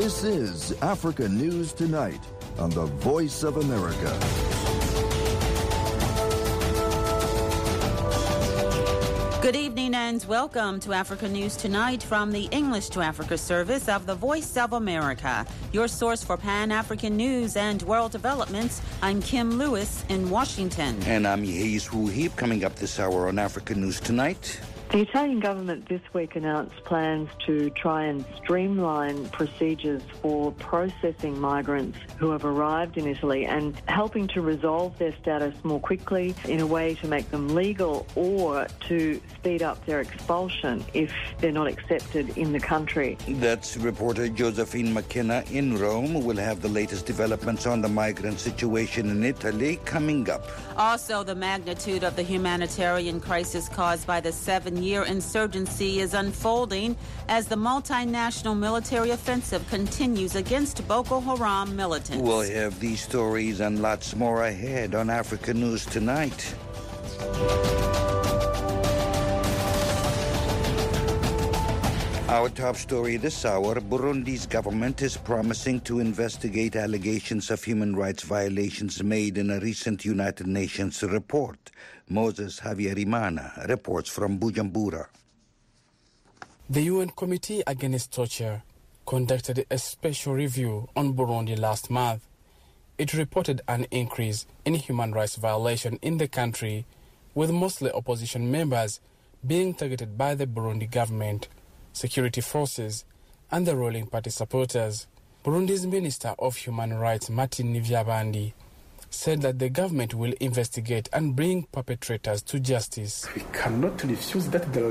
This is Africa News Tonight on the Voice of America. Good evening and welcome to Africa News Tonight from the English to Africa service of the Voice of America, your source for Pan-African news and world developments. I'm Kim Lewis in Washington. And I'm Yehiz Wuhib. Coming up this hour on Africa News Tonight. The Italian government this week announced plans to try and streamline procedures for processing migrants who have arrived in Italy and helping to resolve their status more quickly in a way to make them legal or to speed up their expulsion if they're not accepted in the country. That's reporter Josephine McKenna in Rome. We'll have the latest developments on the migrant situation in Italy coming up. Also, the magnitude of the humanitarian crisis caused by the 7-year insurgency is unfolding as the multinational military offensive continues against Boko Haram militants. We'll have these stories and lots more ahead on Africa News Tonight. Our top story this hour, Burundi's government is promising to investigate allegations of human rights violations made in a recent United Nations report. Moses Havyarimana reports from Bujumbura. The UN Committee Against Torture conducted a special review on Burundi last month. It reported an increase in human rights violation in the country, with mostly opposition members being targeted by the Burundi government, security forces, and the ruling party supporters. Burundi's Minister of Human Rights, Martin Nivyabandi, said that the government will investigate and bring perpetrators to justice. We cannot refuse that there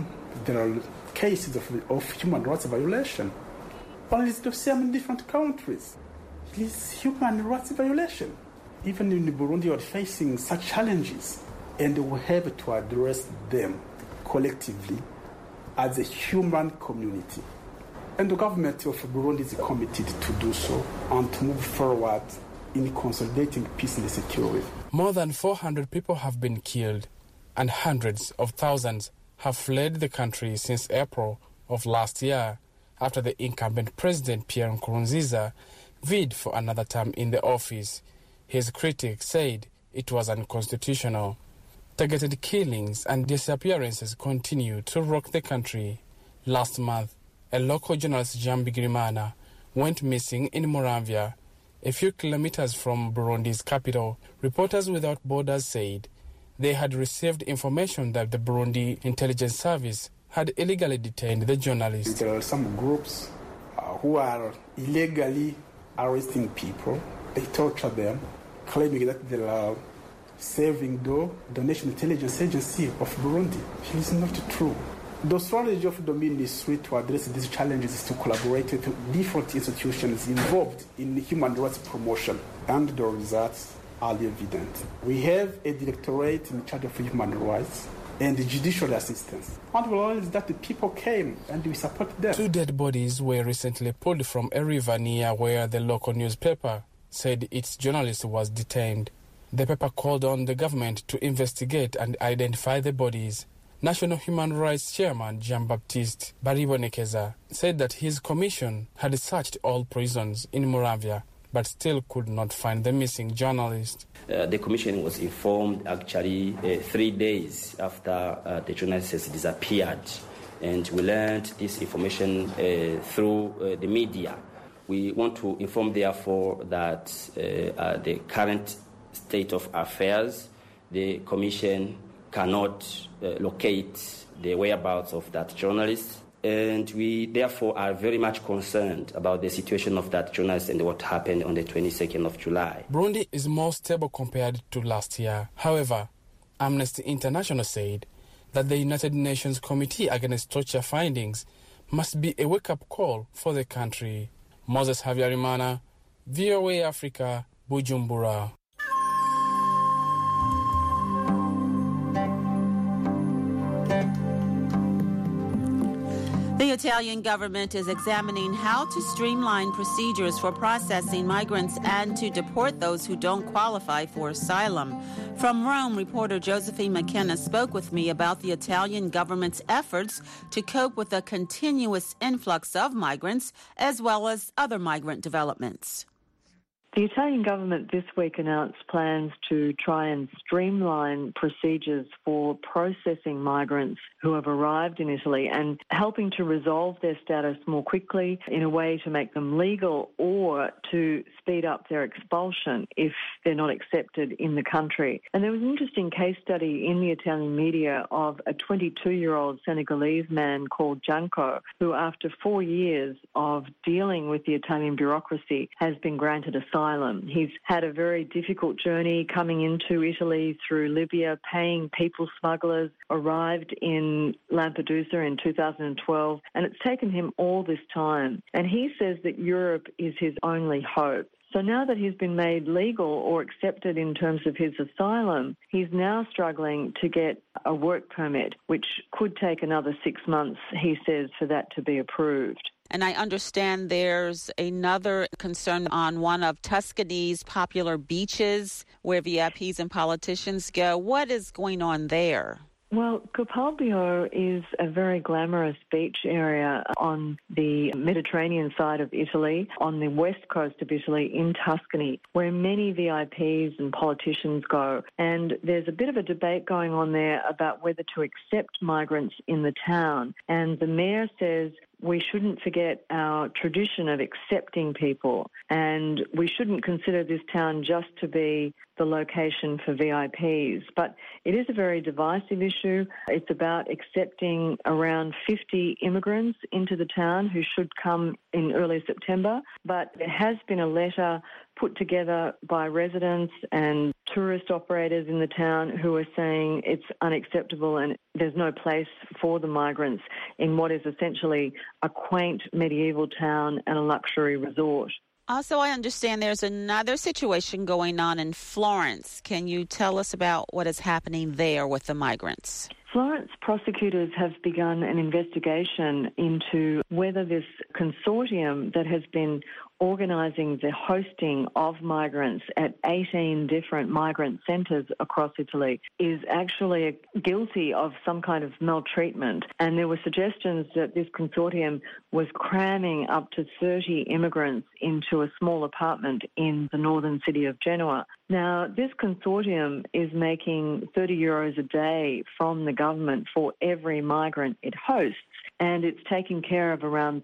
are cases of human rights violation. But it's the same in different countries. It is human rights violation. Even in Burundi, we are facing such challenges, and we have to address them collectively as a human community. And the government of Burundi is committed to do so and to move forward in consolidating peace and security. More than 400 people have been killed and hundreds of thousands have fled the country since April of last year after the incumbent President Pierre Nkurunziza vied for another term in the office. His critics said it was unconstitutional. Targeted killings and disappearances continue to rock the country. Last month, a local journalist, Jean Bigirimana, went missing in Muramvya, a few kilometers from Burundi's capital. Reporters Without Borders said they had received information that the Burundi Intelligence Service had illegally detained the journalist. There are some groups who are illegally arresting people. They torture them, claiming that they are serving the National Intelligence Agency of Burundi. It is not true. The strategy of the ministry to address these challenges is to collaborate with different institutions involved in human rights promotion, and the results are evident. We have a directorate in charge of human rights and judicial assistance. And we realized that the people came and we supported them. 2 dead bodies were recently pulled from a river near where the local newspaper said its journalist was detained. The paper called on the government to investigate and identify the bodies. National Human Rights Chairman Jean-Baptiste Baribonekeza said that his commission had searched all prisons in Muramvya but still could not find the missing journalist. The commission was informed actually 3 days after the journalist has disappeared, and we learned this information through the media. We want to inform, therefore, that the current state of affairs, the commission cannot locate the whereabouts of that journalist, and we therefore are very much concerned about the situation of that journalist and what happened on the 22nd of July. Burundi is more stable compared to last year. However, Amnesty International said that the United Nations Committee Against Torture findings must be a wake-up call for the country. Moses Havyarimana, VOA Africa, Bujumbura. The Italian government is examining how to streamline procedures for processing migrants and to deport those who don't qualify for asylum. From Rome, reporter Josephine McKenna spoke with me about the Italian government's efforts to cope with a continuous influx of migrants as well as other migrant developments. The Italian government this week announced plans to try and streamline procedures for processing migrants who have arrived in Italy and helping to resolve their status more quickly in a way to make them legal or to speed up their expulsion if they're not accepted in the country. And there was an interesting case study in the Italian media of a 22-year-old Senegalese man called Janko, who after 4 years of dealing with the Italian bureaucracy has been granted asylum. He's had a very difficult journey coming into Italy through Libya, paying people smugglers, arrived in Lampedusa in 2012, and it's taken him all this time. And he says that Europe is his only hope. So now that he's been made legal or accepted in terms of his asylum, he's now struggling to get a work permit, which could take another 6 months, he says, for that to be approved. And I understand there's another concern on one of Tuscany's popular beaches where VIPs and politicians go. What is going on there? Well, Capalbio is a very glamorous beach area on the Mediterranean side of Italy, on the west coast of Italy in Tuscany, where many VIPs and politicians go. And there's a bit of a debate going on there about whether to accept migrants in the town. And the mayor says we shouldn't forget our tradition of accepting people, and we shouldn't consider this town just to be the location for VIPs. But it is a very divisive issue. It's about accepting around 50 immigrants into the town who should come in early September. But there has been a letter put together by residents and tourist operators in the town who are saying it's unacceptable and there's no place for the migrants in what is essentially a quaint medieval town and a luxury resort. Also, I understand there's another situation going on in Florence. Can you tell us about what is happening there with the migrants? Florence prosecutors have begun an investigation into whether this consortium that has been organising the hosting of migrants at 18 different migrant centres across Italy is actually guilty of some kind of maltreatment. And there were suggestions that this consortium was cramming up to 30 immigrants into a small apartment in the northern city of Genoa. Now, this consortium is making €30 a day from the government for every migrant it hosts, and it's taking care of around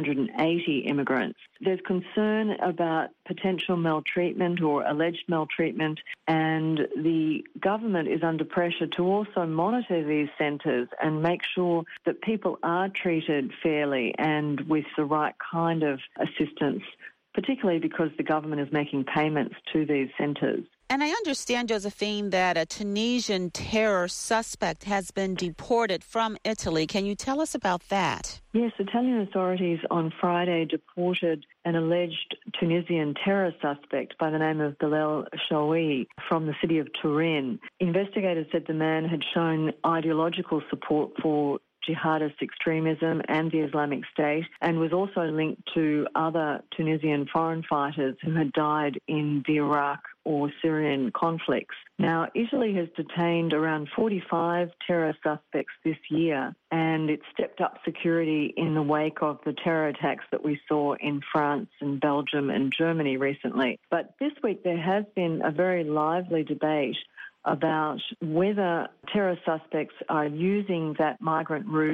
380 immigrants. There's concern about potential maltreatment or alleged maltreatment, and the government is under pressure to also monitor these centres and make sure that people are treated fairly and with the right kind of assistance, particularly because the government is making payments to these centres. And I understand, Josephine, that a Tunisian terror suspect has been deported from Italy. Can you tell us about that? Yes, Italian authorities on Friday deported an alleged Tunisian terror suspect by the name of Bilal Shawi from the city of Turin. Investigators said the man had shown ideological support for jihadist extremism and the Islamic State, and was also linked to other Tunisian foreign fighters who had died in the Iraq or Syrian conflicts. Now, Italy has detained around 45 terror suspects this year, and it stepped up security in the wake of the terror attacks that we saw in France and Belgium and Germany recently. But this week there has been a very lively debate about whether terror suspects are using that migrant route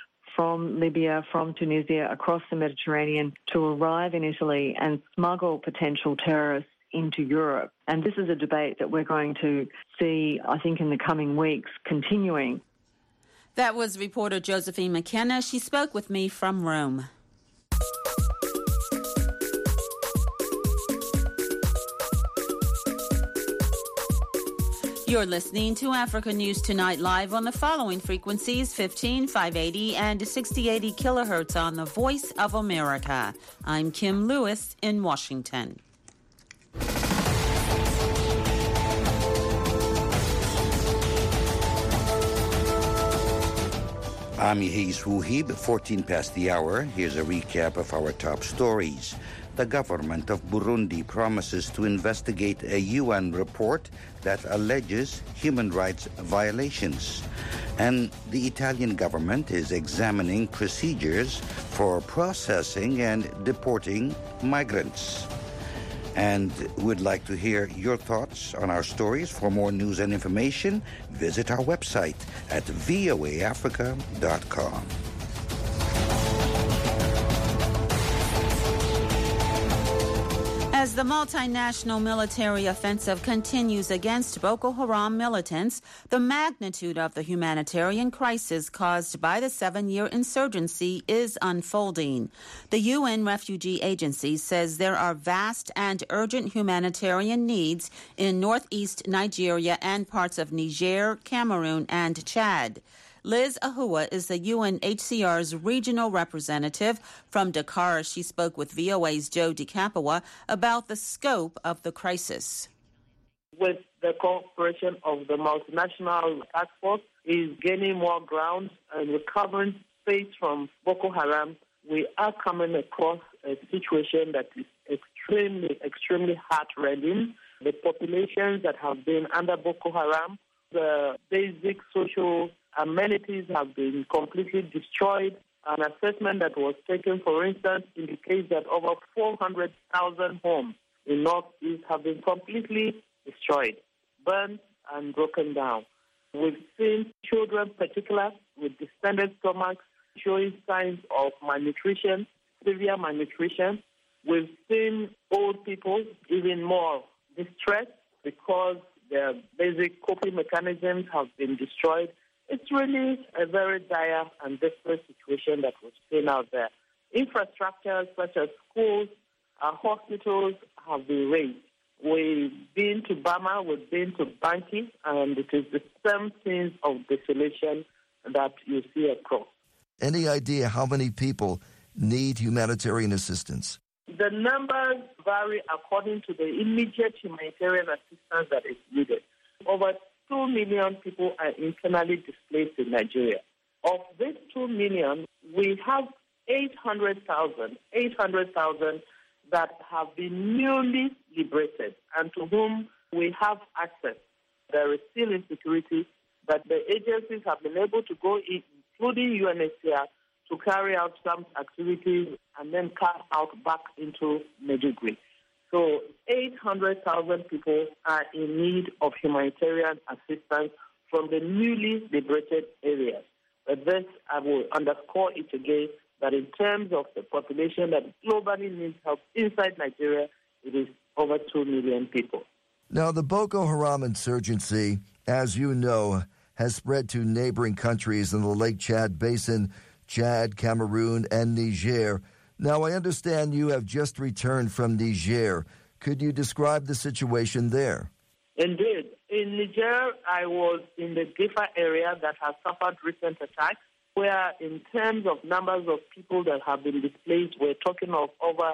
from Libya, from Tunisia, across the Mediterranean to arrive in Italy and smuggle potential terrorists into Europe. And this is a debate that we're going to see, I think, in the coming weeks continuing. That was reporter Josephine McKenna. She spoke with me from Rome. You're listening to Africa News Tonight live on the following frequencies: 15, 580, and 6080 kilohertz on the Voice of America. I'm Kim Lewis in Washington. I'm Yehis Wuhib, 14 past the hour. Here's a recap of our top stories. The government of Burundi promises to investigate a UN report that alleges human rights violations. And the Italian government is examining procedures for processing and deporting migrants. And we'd like to hear your thoughts on our stories. For more news and information, visit our website at voaafrica.com. As the multinational military offensive continues against Boko Haram militants, the magnitude of the humanitarian crisis caused by the 7-year insurgency is unfolding. The UN Refugee Agency says there are vast and urgent humanitarian needs in northeast Nigeria and parts of Niger, Cameroon, and Chad. Liz Ahua is the UNHCR's regional representative from Dakar. She spoke with VOA's Joe DeCapua about the scope of the crisis. With the cooperation of the multinational task force is gaining more ground and recovering space from Boko Haram, we are coming across a situation that is extremely heart-rending. The populations that have been under Boko Haram, the basic social amenities have been completely destroyed. An assessment that was taken, for instance, indicates that over 400,000 homes in Northeast have been completely destroyed, burned, and broken down. We've seen children, particularly with distended stomachs, showing signs of malnutrition, severe malnutrition. We've seen old people even more distressed because their basic coping mechanisms have been destroyed. It's really a very dire and desperate situation that we're seeing out there. Infrastructures such as schools, hospitals have been raised. We've been to Bama, we've been to Banki, and it is the same scenes of desolation that you see across. Any idea how many people need humanitarian assistance? The numbers vary according to the immediate humanitarian assistance that is needed. Over 2 million people are internally displaced in Nigeria. Of these 2 million, we have 800,000 that have been newly liberated and to whom we have access. There is still insecurity, but the agencies have been able to go in, including UNHCR, to carry out some activities and then come out back into Maiduguri. So 800,000 people are in need of humanitarian assistance from the newly liberated areas. But this, I will underscore it again, that in terms of the population that globally needs help inside Nigeria, it is over 2 million people. Now, the Boko Haram insurgency, as you know, has spread to neighboring countries in the Lake Chad Basin, Chad, Cameroon, and Niger. Now, I understand you have just returned from Niger. Could you describe the situation there? Indeed. In Niger, I was in the Gifa area that has suffered recent attacks, where in terms of numbers of people that have been displaced, we're talking of over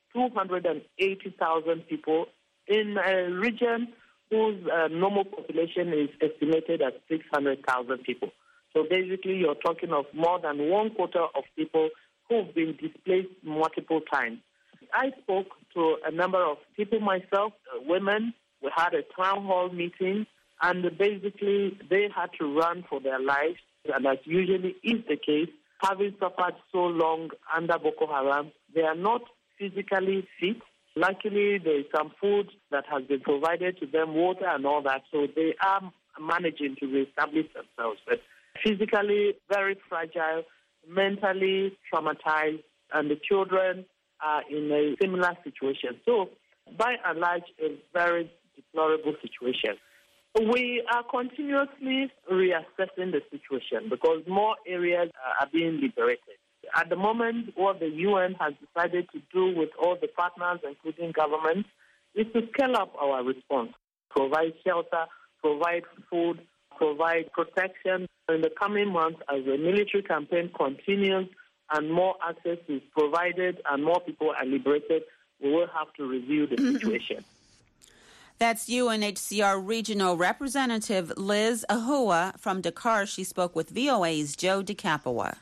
280,000 people in a region whose normal population is estimated at 600,000 people. So basically, you're talking of more than 1/4 of people who've been displaced multiple times. I spoke to a number of people myself, women. We had a town hall meeting, and basically they had to run for their lives. And as usually is the case, having suffered so long under Boko Haram, they are not physically fit. Luckily, there is some food that has been provided to them, water and all that, so they are managing to reestablish themselves. But physically very fragile, mentally traumatized, and the children are in a similar situation. So, by and large, a very deplorable situation. We are continuously reassessing the situation because more areas are being liberated. At the moment, what the UN has decided to do with all the partners, including governments, is to scale up our response, provide shelter, provide food, provide protection. In the coming months, as the military campaign continues and more access is provided and more people are liberated, we will have to review the situation. That's UNHCR Regional Representative Liz Ahua from Dakar. She spoke with VOA's Joe DeCapua.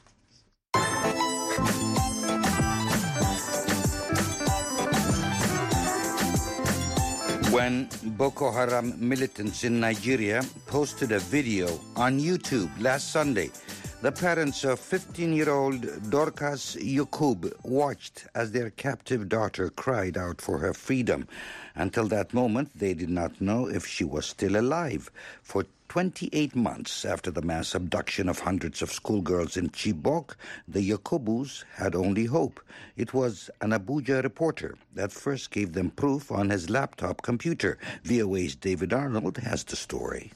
When Boko Haram militants in Nigeria posted a video on YouTube last Sunday, the parents of 15-year-old Dorcas Yakub watched as their captive daughter cried out for her freedom. Until that moment, they did not know if she was still alive. For 28 months after the mass abduction of hundreds of schoolgirls in Chibok, the Yakubus had only hope. It was an Abuja reporter that first gave them proof on his laptop computer. VOA's David Arnold has the story.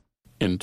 In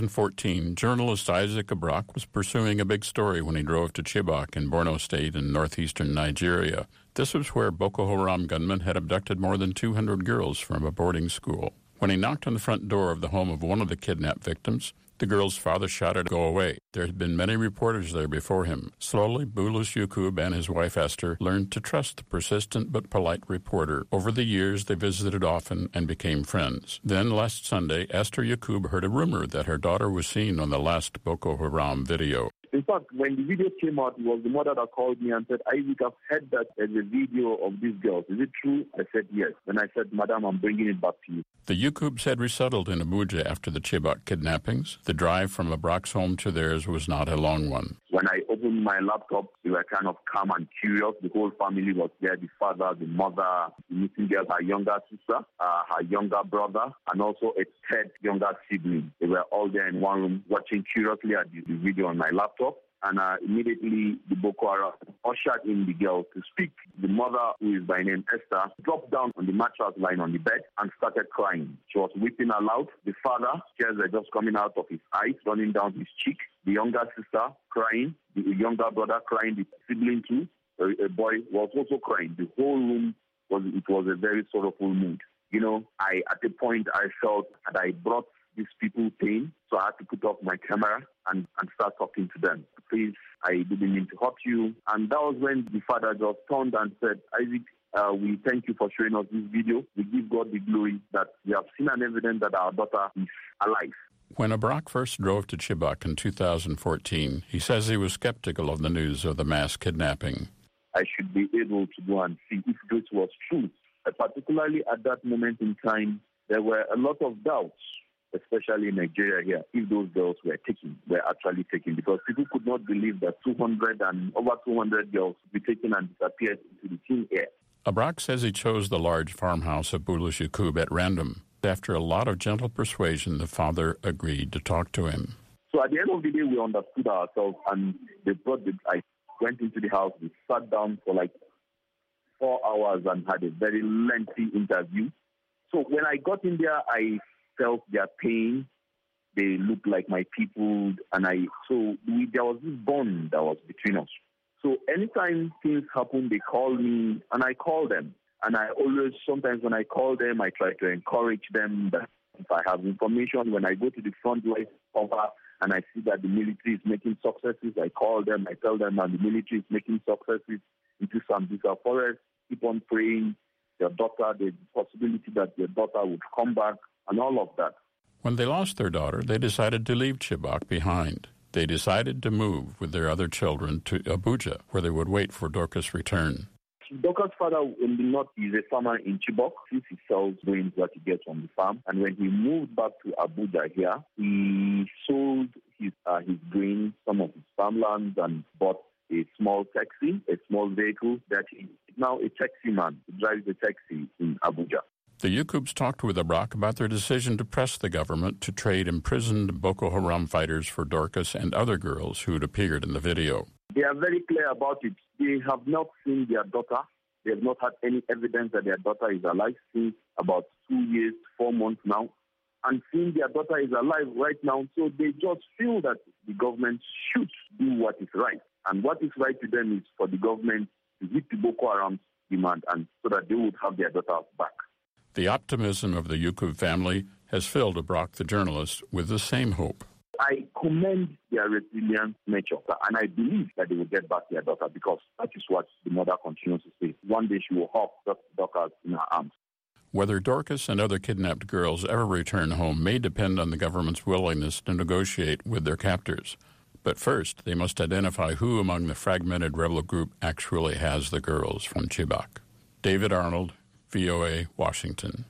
2014, journalist Isaac Abrak was pursuing a big story when he drove to Chibok in Borno State in northeastern Nigeria. This was where Boko Haram gunmen had abducted more than 200 girls from a boarding school. When he knocked on the front door of the home of one of the kidnapped victims, the girl's father shouted, "Go away." There had been many reporters there before him. Slowly, Bulus Yakub and his wife Esther learned to trust the persistent but polite reporter. Over the years, they visited often and became friends. Then, last Sunday, Esther Yakub heard a rumor that her daughter was seen on the last Boko Haram video. In fact, when the video came out, it was the mother that called me and said, "Isaac, I've heard that there's a video of these girls. Is it true?" I said, "Yes." Then I said, "Madam, I'm bringing it back to you." The Yakubs had resettled in Abuja after the Chibok kidnappings. The drive from Abrak's home to theirs was not a long one. When I opened my laptop, they were kind of calm and curious. The whole family was there, the father, the mother, the missing girl, her younger sister, her younger brother, and also a third younger sibling. They were all there in one room watching curiously at the video on my laptop. And immediately the Boko Haram ushered in the girl to speak. The mother, who is by name Esther, dropped down on the mattress lying on the bed and started crying. She was weeping aloud. The father, tears were just coming out of his eyes, running down his cheek. The younger sister crying. The younger brother crying. The sibling too, a boy, was also crying. The whole room was a very sorrowful mood. You know, at the point I felt that I brought these people pain, so I had to put off my camera and start talking to them. "Please, I didn't mean to hurt you." And that was when the father just turned and said, "Isaac, we thank you for showing us this video. We give God the glory that we have seen an evidence that our daughter is alive." When Abrak first drove to Chibok in 2014, he says he was skeptical of the news of the mass kidnapping. I should be able to go and see if this was true. Particularly at that moment in time, there were a lot of doubts, especially in Nigeria here, if those girls were actually taken, because people could not believe that over 200 girls would be taken and disappeared into the thin air. Abrak says he chose the large farmhouse of Bulus Yakub at random. After a lot of gentle persuasion, the father agreed to talk to him. So at the end of the day, we understood ourselves, and I went into the house, we sat down for like 4 hours and had a very lengthy interview. So when I got in there, I felt their pain. They looked like my people, and there was this bond that was between us. So anytime things happen, they call me, and I call them. And I always, sometimes when I call them, I try to encourage them that if I have information, when I go to the front line cover and I see that the military is making successes, I call them, I tell them that the military is making successes into Sambisa Forest. Keep on praying, their daughter, the possibility that their daughter would come back, and all of that. When they lost their daughter, they decided to leave Chibok behind. They decided to move with their other children to Abuja, where they would wait for Dorcas' return. Dorcas' father in the north is a farmer in Chibok. He sells grains that he gets from the farm. And when he moved back to Abuja here, he sold his grains, some of his farmlands, and bought a small taxi, a small vehicle that he is now a taxi man. He drives a taxi in Abuja. The Yakubs talked with Abrak about their decision to press the government to trade imprisoned Boko Haram fighters for Dorcas and other girls who had appeared in the video. They are very clear about it. They have not seen their daughter. They have not had any evidence that their daughter is alive since about 2 years, 4 months now. And seeing their daughter is alive right now, so they just feel that the government should do what is right. And what is right to them is for the government to hit the Boko Haram's demand, and so that they would have their daughter back. The optimism of the Yakub family has filled Abrak the journalist with the same hope. I commend their resilient nature, and I believe that they will get back their daughter, because that is what the mother continues to say. One day she will hug Dorcas in her arms. Whether Dorcas and other kidnapped girls ever return home may depend on the government's willingness to negotiate with their captors. But first, they must identify who among the fragmented rebel group actually has the girls from Chibok. David Arnold, VOA, Washington.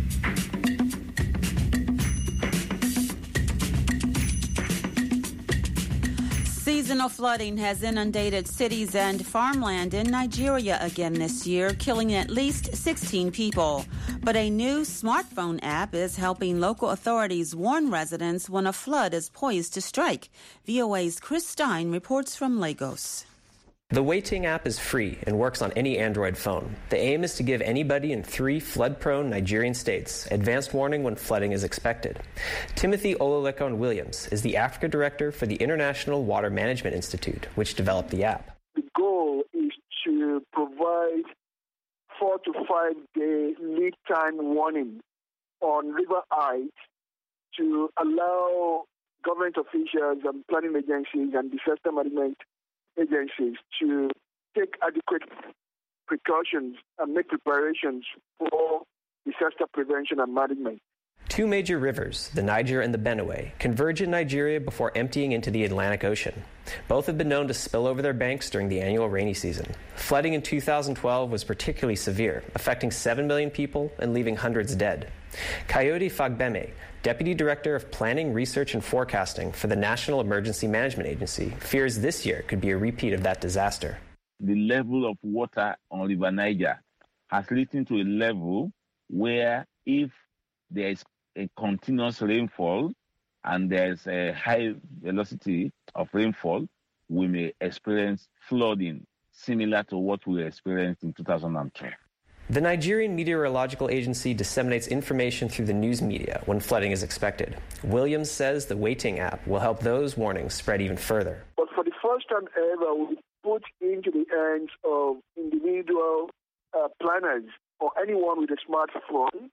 Seasonal flooding has inundated cities and farmland in Nigeria again this year, killing at least 16 people. But a new smartphone app is helping local authorities warn residents when a flood is poised to strike. VOA's Chris Stein reports from Lagos. The Waiting app is free and works on any Android phone. The aim is to give anybody in 3 flood-prone Nigerian states advanced warning when flooding is expected. Timothy Olalekan Williams is the Africa Director for the International Water Management Institute, which developed the app. The goal is to provide 4 to 5 day lead time warning on river height to allow government officials and planning agencies and disaster management agencies to take adequate precautions and make preparations for disaster prevention and management. 2 major rivers, the Niger and the Benue, converge in Nigeria before emptying into the Atlantic Ocean. Both have been known to spill over their banks during the annual rainy season. Flooding in 2012 was particularly severe, affecting 7 million people and leaving hundreds dead. Kayode Fagbemi, Deputy Director of Planning, Research and Forecasting for the National Emergency Management Agency, fears this year could be a repeat of that disaster. The level of water on River Niger has risen to a level where if there is a continuous rainfall and there's a high velocity of rainfall, we may experience flooding similar to what we experienced in 2012. The Nigerian Meteorological Agency disseminates information through the news media when flooding is expected. Williams says the Waiting app will help those warnings spread even further. But for the first time ever, we put into the hands of individual planners or anyone with a smartphone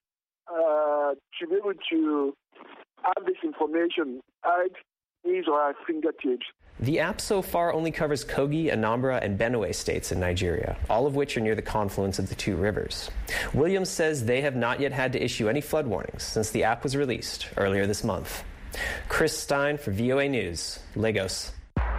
to be able to have this information at his or her fingertips. The app so far only covers Kogi, Anambra, and Benue states in Nigeria, all of which are near the confluence of the 2 rivers. Williams says they have not yet had to issue any flood warnings since the app was released earlier this month. Chris Stein for VOA News, Lagos.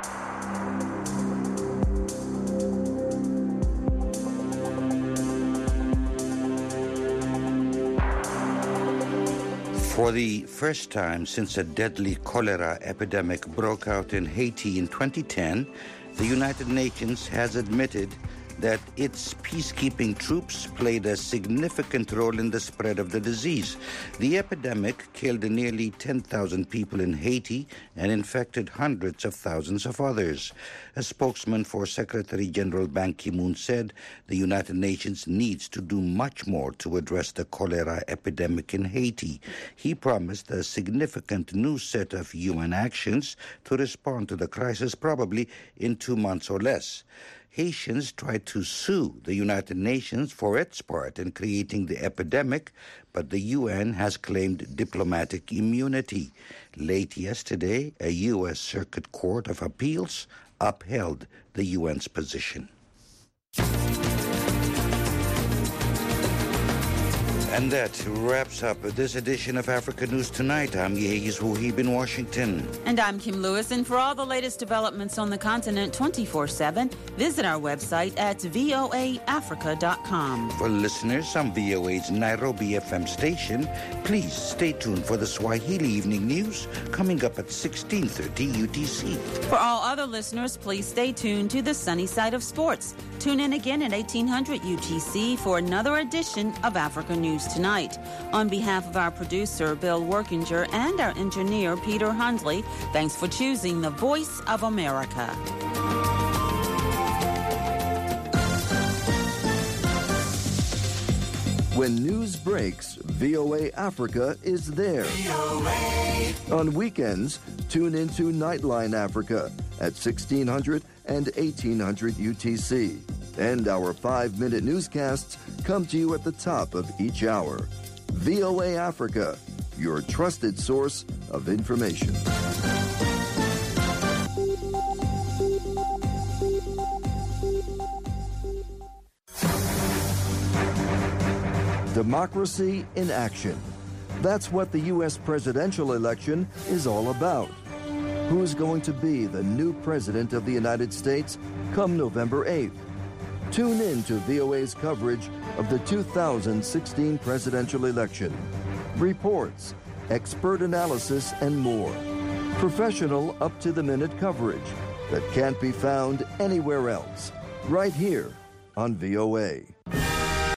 For the first time since a deadly cholera epidemic broke out in Haiti in 2010, the United Nations has admitted that its peacekeeping troops played a significant role in the spread of the disease. The epidemic killed nearly 10,000 people in Haiti and infected hundreds of thousands of others. A spokesman for Secretary General Ban Ki-moon said the United Nations needs to do much more to address the cholera epidemic in Haiti. He promised a significant new set of UN actions to respond to the crisis, probably in 2 months or less. Haitians tried to sue the United Nations for its part in creating the epidemic, but the UN has claimed diplomatic immunity. Late yesterday, a U.S. Circuit Court of Appeals upheld the UN's position. And that wraps up this edition of Africa News Tonight. I'm Yehiz Wahib in Washington. And I'm Kim Lewis. And for all the latest developments on the continent 24/7, visit our website at voaafrica.com. For listeners on VOA's Nairobi FM station, please stay tuned for the Swahili Evening News coming up at 16:30 UTC. For all other listeners, please stay tuned to the sunny side of sports. Tune in again at 1800 UTC for another edition of Africa News Tonight. On behalf of our producer, Bill Workinger, and our engineer, Peter Hundley, thanks for choosing the Voice of America. When news breaks, VOA Africa is there. VOA. On weekends, tune into Nightline Africa at 1600 and 1800 UTC. And our 5-minute newscasts come to you at the top of each hour. VOA Africa, your trusted source of information. Democracy in action. That's what the U.S. presidential election is all about. Who's going to be the new president of the United States come November 8th? Tune in to VOA's coverage of the 2016 presidential election. Reports, expert analysis, and more. Professional, up-to-the-minute coverage that can't be found anywhere else. Right here on VOA.